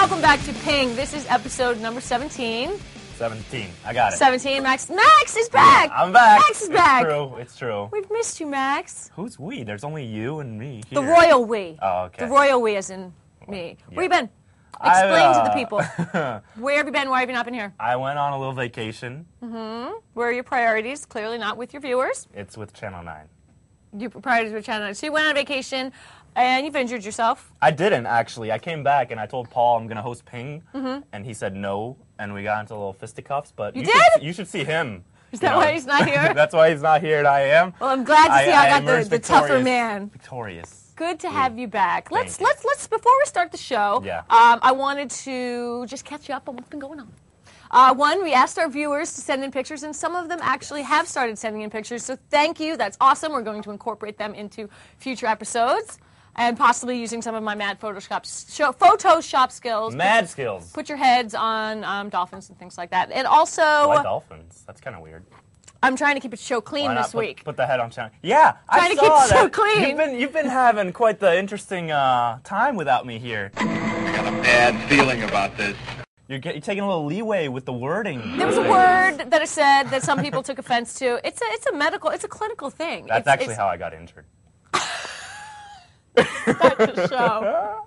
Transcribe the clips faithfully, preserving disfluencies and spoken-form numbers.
welcome back to Ping. This is episode number seventeen. seventeen. I got it. seventeen. Max. Max is back. I'm back. Max is back. It's true. It's true. We've missed you, Max. Who's we? There's only you and me here. The royal we. Oh, okay. The royal we as in me. Yeah. Where you been? Explain I, uh, to the people. Where have you been? Why have you not been here? I went on a little vacation. Mm-hmm. Where are your priorities? Clearly not with your viewers. It's with Channel nine. Your priorities with Channel nine. So you went on vacation, and you've injured yourself. I didn't, actually. I came back, and I told Paul I'm going to host Ping, mm-hmm. and he said no, and we got into little fisticuffs. But you, you did? Should, you should see him. Is that you know? Why he's not here? That's why he's not here, and I am. Well, I'm glad to see I, I, I got the, the tougher man. Victorious. Good to have you back. Let's Thank let's you. let's before we start the show. Yeah. Um, I wanted to just catch you up on what's been going on. Uh, one, we asked our viewers to send in pictures, and some of them actually have started sending in pictures. So thank you. That's awesome. We're going to incorporate them into future episodes, and possibly using some of my mad Photoshop show, Photoshop skills. Mad put, skills. Put your heads on um, dolphins and things like that. And also, Why dolphins? That's kind of weird. I'm trying to keep it show clean Why not this put, week. Put the head on channel. Yeah, trying I to saw keep it that. so clean. You've been you've been having quite the interesting uh, time without me here. I got a bad feeling about this. You're, get, you're taking a little leeway with the wording. There was a word that I said that some people took offense to. It's a it's a medical, it's a clinical thing. That's it's, actually it's, how I got injured. That's a show.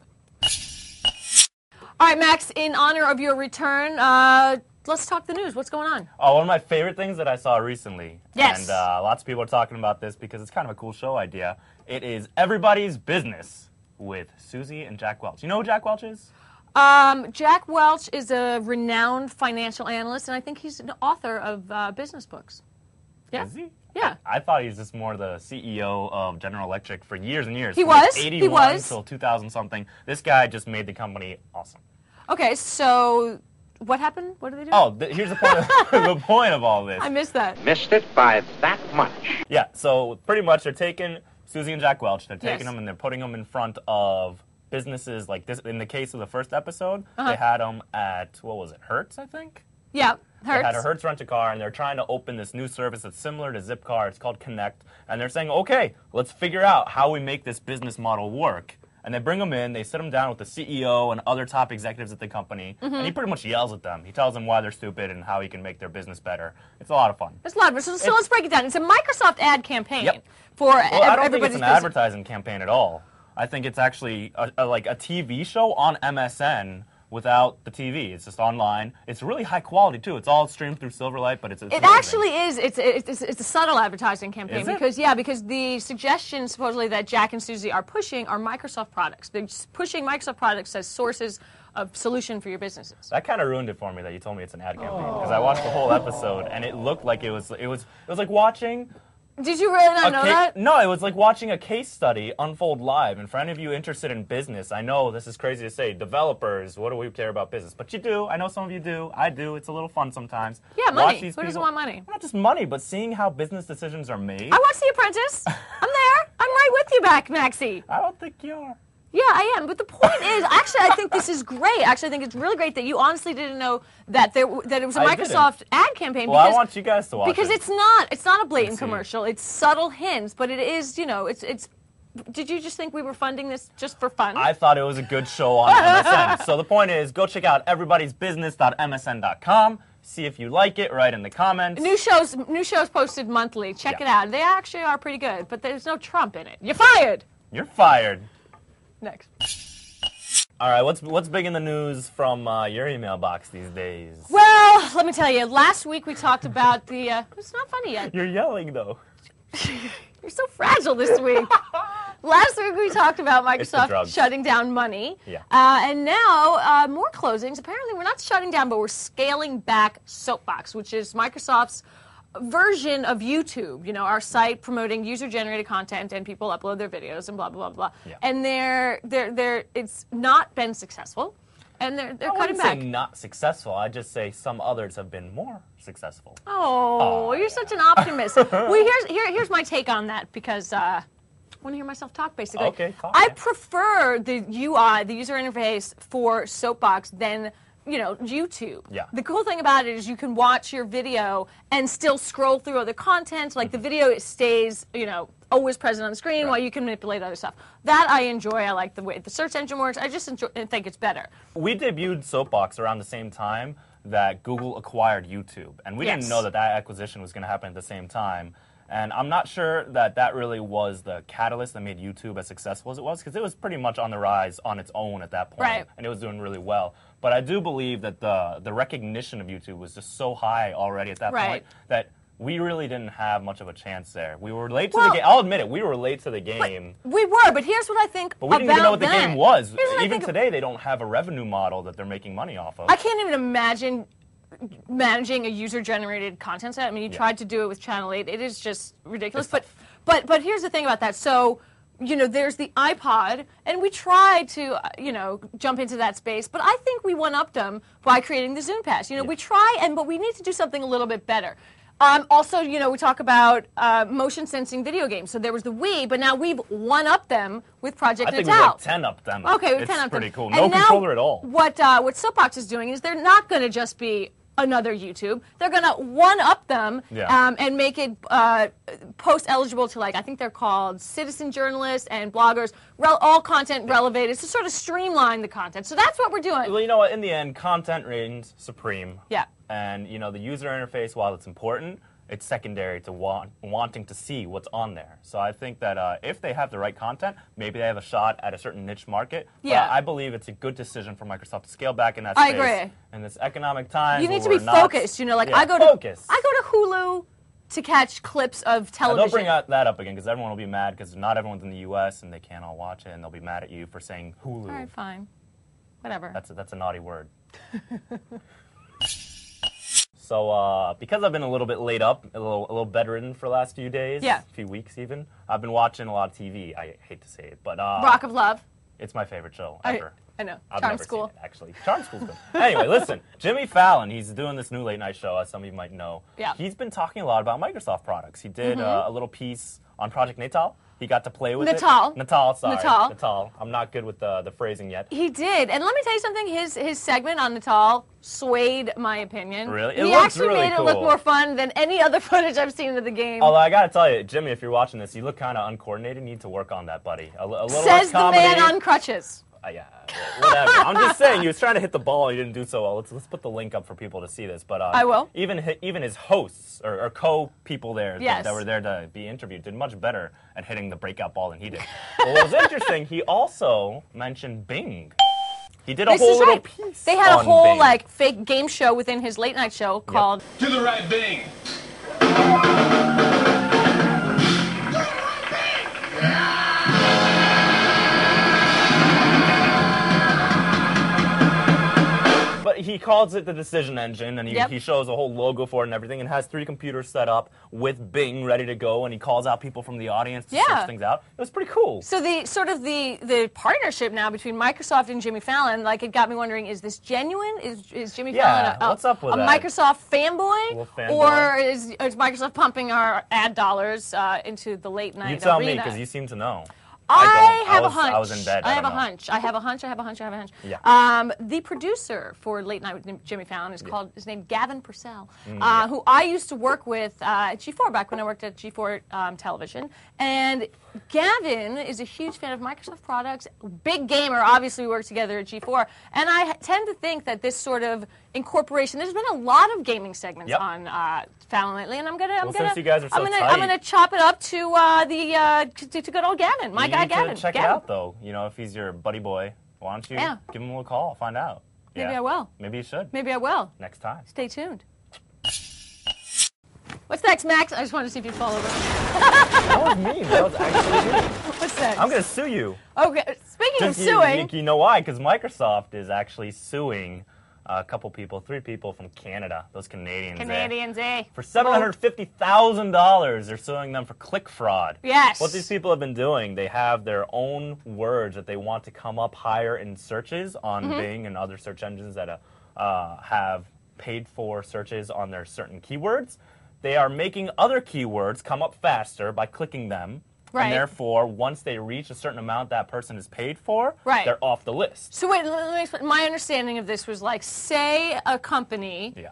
All right, Max, in honor of your return, uh, let's talk the news. What's going on? Oh, one of my favorite things that I saw recently. Yes. And uh, lots of people are talking about this because it's kind of a cool show idea. It is Everybody's Business with Susie and Jack Welch. You know who Jack Welch is? Um, Jack Welch is a renowned financial analyst, and I think he's an author of uh, business books. Yeah. Is he? Yeah. I thought he was just more the C E O of General Electric for years and years. He From was. Like eighty-one he was. Until two thousand something. This guy just made the company awesome. Okay, so what happened? What did they do? Oh, th- here's the point of, the point of all this. I missed that. Missed it by that much. Yeah, so pretty much they're taking Susie and Jack Welch, they're taking Yes. them and they're putting them in front of businesses like this. In the case of the first episode, Uh-huh. they had them at, what was it, Hertz, I think? Yeah, They had a Hertz. Hertz rent-a-car, and they're trying to open this new service that's similar to Zipcar. It's called Connect, and they're saying, okay, let's figure out how we make this business model work. And they bring them in, they sit them down with the C E O and other top executives at the company, Mm-hmm. and he pretty much yells at them. He tells them why they're stupid and how he can make their business better. It's a lot of fun. It's a lot of it. So, so let's break it down. It's a Microsoft ad campaign Yep. for Well, ev- I don't think everybody's it's an business. advertising campaign at all. I think it's actually a, a, like a T V show on M S N without the T V. It's just online. It's really high quality too. It's all streamed through Silverlight, but it's, it's It amazing. actually is. It's, it's it's a subtle advertising campaign Is it? because yeah, because the suggestions supposedly that Jack and Susie are pushing are Microsoft products. They're just pushing Microsoft products as sources of solution for your businesses. That kind of ruined it for me that you told me it's an ad campaign because I watched the whole episode and it looked like it was it was it was like watching. Did you really not a know ca- that? No, it was like watching a case study unfold live. And for any of you interested in business, I know this is crazy to say, developers, what do we care about business? But you do. I know some of you do. I do. It's a little fun sometimes. Yeah, Watch money. Who these doesn't people- want money? Not just money, but seeing how business decisions are made. I watched The Apprentice. I'm there. I'm right with you back, Maxie. I don't think you are. Yeah, I am. But the point is, actually, I think this is great. Actually, I think it's really great that you honestly didn't know that there that it was a I didn't. Microsoft ad campaign. Well, because, I want you guys to watch because it. it's not it's not a blatant Let's see. commercial. It's subtle hints, but it is, you know, it's it's. Did you just think we were funding this just for fun? I thought it was a good show on M S N. So the point is, go check out everybody's business dot M S N dot com. See if you like it. Write in the comments. New shows, new shows posted monthly. Check Yeah. it out. They actually are pretty good, but there's no Trump in it. You're fired. You're fired. Next. All right, what's what's big in the news from uh, your email box these days? Well, let me tell you. Last week we talked about the. Uh, it's not funny yet. You're yelling though. You're so fragile this week. Last week we talked about It's the Microsoft drugs. shutting down money. Yeah. Uh, and now uh, more closings. Apparently we're not shutting down, but we're scaling back Soapbox, which is Microsoft's version of YouTube. You know, our site promoting user-generated content and people upload their videos and blah blah blah blah. Yeah. And they're they're they're it's not been successful, and they're they're I cutting wouldn't back. say not successful. I just say some others have been more successful. Oh, Oh, you're such an optimist. Well, here's here, here's my take on that because uh, I want to hear myself talk. Basically, Okay, talk, I yeah. prefer the U I, the user interface for Soapbox than you know YouTube. Yeah. The cool thing about it is you can watch your video and still scroll through other content. Like the video, it stays you know always present on the screen Right. while you can manipulate other stuff. That I enjoy. I like the way the search engine works. I just enjoy, I think it's better. We debuted Soapbox around the same time that Google acquired YouTube, and we Yes. didn't know that that acquisition was going to happen at the same time. And I'm not sure that that really was the catalyst that made YouTube as successful as it was, because it was pretty much on the rise on its own at that point, Right. and it was doing really well. But I do believe that the the recognition of YouTube was just so high already at that Right. point that we really didn't have much of a chance there. We were late to Well- the game. I'll admit it. We were late to the game. We were, but here's what I think But we didn't about even know what the that. game was. Here's what I Even think- today, they don't have a revenue model that they're making money off of. I can't even imagine managing a user-generated content set. I mean, you Yeah. tried to do it with Channel eight. It is just ridiculous. It's But, tough. but, but here's the thing about that. So, you know, there's the iPod, and we tried to, uh, you know, jump into that space. But I think we one-upped them by creating the Zoom Pass. You know, Yeah. we try, and but we need to do something a little bit better. Um, also, you know, we talk about uh, motion sensing video games. So there was the Wii, but now we've one-upped them with Project I think Natal. we like ten up them. Okay, we it's ten up pretty them. cool. And No now controller at all. What uh, what Soapbox is doing is they're not going to just be another YouTube. They're going to one up them Yeah. um, and make it uh, post eligible to, like, I think they're called citizen journalists and bloggers, rel- all content relevated to sort of streamline the content. So that's what we're doing. Well, you know what? In the end, content reigns supreme. Yeah. And you know, the user interface, while it's important, it's secondary to want, wanting to see what's on there. So I think that uh, if they have the right content, maybe they have a shot at a certain niche market. Yeah. But I believe it's a good decision for Microsoft to scale back in that I space. agree. In this economic time, You need to be focused. You know, like yeah, I go to focus. I go to Hulu to catch clips of And television. they'll bring out that up again because everyone will be mad because not everyone's in the U S and they can't all watch it, and they'll be mad at you for saying Hulu. All right, fine, whatever. That's a, that's a naughty word. So, uh, because I've been a little bit laid up, a little a little bedridden for the last few days, Yeah. a few weeks even, I've been watching a lot of T V. I hate to say it, but uh, Rock of Love. it's my favorite show I, ever. I know. I've Charm never School. seen it, actually. Charm School's good. Anyway, listen, Jimmy Fallon, he's doing this new late night show, as some of you might know. Yeah. He's been talking a lot about Microsoft products. He did uh, a little piece on Project Natal. He got to play with Natal. it. Natal, sorry. Natal. Natal. I'm not good with the, the phrasing yet. He did, and let me tell you something. His his segment on Natal swayed my opinion. Really? It he looks actually really made it look cool. more fun than any other footage I've seen of the game. Although I gotta tell you, Jimmy, if you're watching this, you look kind of uncoordinated. You need to work on that, buddy. A, li- a little Says less the comedy. man on crutches. Uh, yeah, whatever. I'm just saying, he was trying to hit the ball. He didn't do so well. Let's let's put the link up for people to see this. But uh, I will. Even hi- even his hosts or, or co-people there that- Yes. that were there to be interviewed did much better at hitting the breakout ball than he did. Well, what was interesting, he also mentioned Bing. He did a This whole is little right. piece. They had a on whole Bing. like fake game show within his late night show called To the right, Bing. But he calls it the decision engine, and he, Yep. he shows a whole logo for it and everything, and has three computers set up with Bing ready to go, and he calls out people from the audience to Yeah. search things out. It was pretty cool. So the sort of the the partnership now between Microsoft and Jimmy Fallon, like it got me wondering: is this genuine? Is is Jimmy Yeah, Fallon a, a, what's up with a that? Microsoft fanboy, Little fanboy. or is, is Microsoft pumping our ad dollars uh, into the late night You tell me, arena? because you seem to know. I, don't. have I was, a hunch. I was in bed. I, I have a don't know. hunch. I have a hunch. I have a hunch. I have a hunch. Yeah. Um, the producer for Late Night with Jimmy Fallon is called. His name Gavin Purcell, Mm, uh, who I used to work with uh, at G four back when I worked at G four um, Television. And Gavin is a huge fan of Microsoft products. Big gamer. Obviously, we worked together at G four. And I tend to think that this sort of incorporation. There's been a lot of gaming segments Yep. on uh, Fallon lately, and I'm gonna. I'm Well, gonna. since you guys are so I'm gonna. tight- I'm gonna chop it up to uh, the uh, to, to good old Gavin, my you guy need Gavin. to check Gavin. it out, though. You know, if he's your buddy boy, why don't you Yeah. give him a little call, find out. Maybe Yeah. I will. Maybe you should. Maybe I will. Next time. Stay tuned. What's next, Max? I just wanted to see if you'd fall over. That was me. That was actually me. What's next? I'm going to sue you. Okay. Speaking of Just- you- suing, You, you know why? Because Microsoft is actually suing a couple people, three people from Canada, those Canadians. there. Canadians, eh? For seven hundred fifty thousand dollars, they're suing them for click fraud. Yes. What these people have been doing, they have their own words that they want to come up higher in searches on Mm-hmm. Bing and other search engines that uh, uh, have paid for searches on their certain keywords. They are making other keywords come up faster by clicking them. Right. And therefore, once they reach a certain amount that person is paid for, Right. they're off the list. So wait, let me explain. My understanding of this was like, say a company Yeah.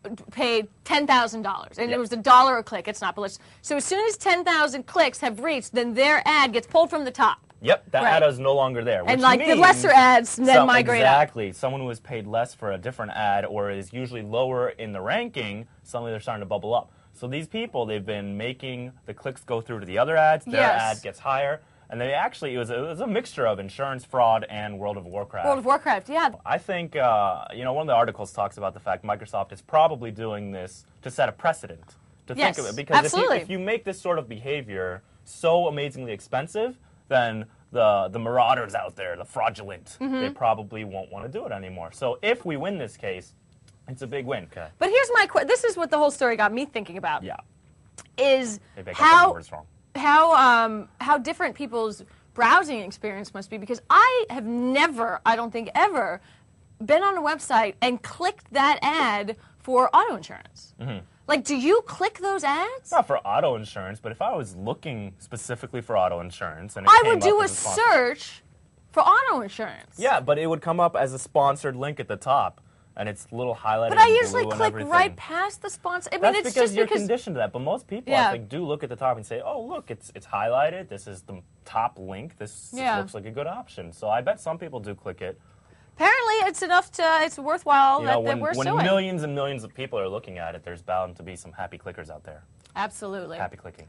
paid ten thousand dollars, and Yep. it was a dollar a click. It's not, but let's, so as soon as ten thousand clicks have reached, then their ad gets pulled from the top. Yep, that Right. ad is no longer there. And which like the means lesser ads then some- migrate up. Exactly. Someone who is paid less for a different ad or is usually lower in the ranking, suddenly they're starting to bubble up. So these people, they've been making the clicks go through to the other ads. Their Yes. ad gets higher. And they actually, it was, a, it was a mixture of insurance fraud and World of Warcraft. World of Warcraft, yeah. I think, uh, you know, one of the articles talks about the fact Microsoft is probably doing this to set a precedent. To Yes, think of it. Because if absolutely. you, if you make this sort of behavior so amazingly expensive, then the, the marauders out there, the fraudulent, Mm-hmm. they probably won't want to do it anymore. So if we win this case, it's a big win. Okay. But here's my question. This is what the whole story got me thinking about. Yeah. Is Maybe I got the how numbers wrong. how um how different people's browsing experience must be, because I have never, I don't think ever, been on a website and clicked that ad for auto insurance. Mm-hmm. Like, do you click those ads? Not for auto insurance, but if I was looking specifically for auto insurance and it I came would do up a as sponsor- search for auto insurance. Yeah, but it would come up as a sponsored link at the top, and it's a little highlighted. But I in usually blue and click everything. right past the sponsor. I mean, That's it's because just you're because. conditioned to that. But most people, Yeah. I think, do look at the top and say, "Oh, look, it's it's highlighted. This is the top link. This Yeah. looks like a good option." So I bet some people do click it. Apparently, it's enough to. It's worthwhile You that, know, that when, we're when suing. millions and millions of people are looking at it, there's bound to be some happy clickers out there. Absolutely. Happy clicking.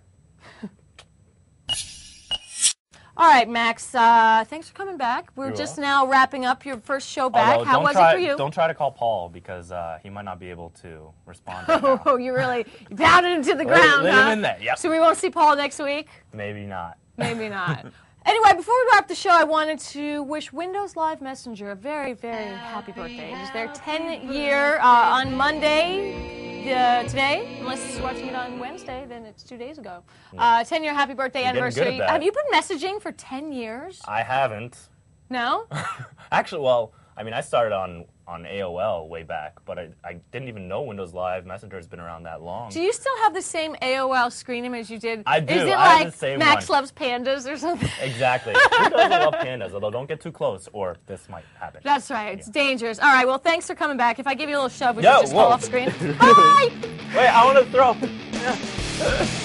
All right, Max. Uh, thanks for coming back. We're You're just welcome. now wrapping up your first show back. Although, How don't was try, it for you? Don't try to call Paul because uh, he might not be able to respond. Right now. Oh, you really pounded him to the Leave- ground, leave huh? him in there, yep. So we won't see Paul next week? Maybe not. Maybe not. Anyway, before we wrap the show, I wanted to wish Windows Live Messenger a very, very happy birthday. It is their ten year uh, on Monday. Uh, today, unless you're watching it on Wednesday, then it's two days ago. Uh, ten year happy birthday You're getting good anniversary. at that. Have you been messaging for ten years? I haven't. No? Actually, well, I mean, I started on, on A O L way back, but I, I didn't even know Windows Live Messenger has been around that long. Do you still have the same A O L screen image you did? I do. Is it I have like the same Max one. loves pandas or something? Exactly. Who doesn't love pandas? Although don't get too close, or this might happen. That's right. It's dangerous. All right. Well, thanks for coming back. If I give you a little shove, we Yo, should just fall whoa. off screen. Bye. Wait, I want to throw.